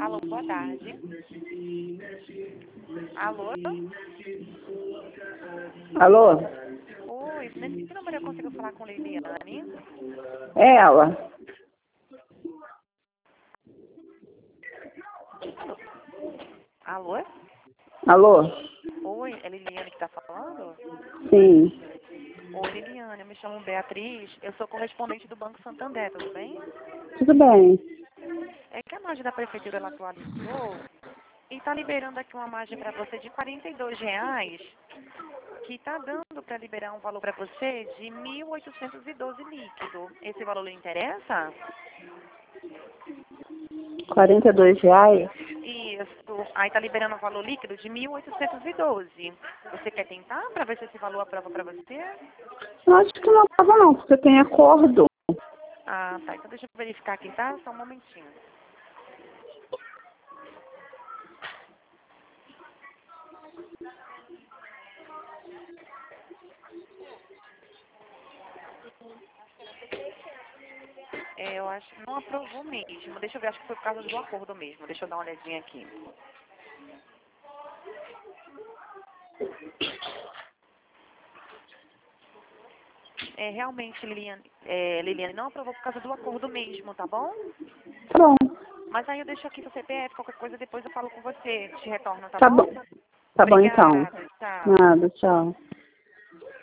Alô, boa tarde. Alô? Alô? Oi, nesse número eu consigo falar com Liliane? É ela. Alô? Alô? Oi, é Liliane que está falando? Sim. Oi, Liliane, eu me chamo Beatriz, eu sou correspondente do Banco Santander, tudo bem? Tudo bem. É que a margem da prefeitura ela atualizou e está liberando aqui uma margem para você de R$ 42, que está dando para liberar um valor para você de 1.812 líquido. Esse valor lhe interessa? R$ 42? Isso. Aí está liberando um valor líquido de 1.812. Você quer tentar para ver se esse valor aprova para você? Eu acho que não tava não, porque tem acordo. Ah, tá. Então deixa eu verificar aqui, tá? Só um momentinho. Eu acho que não aprovou mesmo. Deixa eu ver, acho que foi por causa do acordo mesmo. Deixa eu dar uma olhadinha aqui. Realmente, Liliane, não aprovou por causa do acordo mesmo, tá bom? Tá bom. Mas aí eu deixo aqui seu CPF, qualquer coisa depois eu falo com você. Te retorno, tá Tá bom? bom. Tá bom então. Obrigada, tchau. Nada, tchau.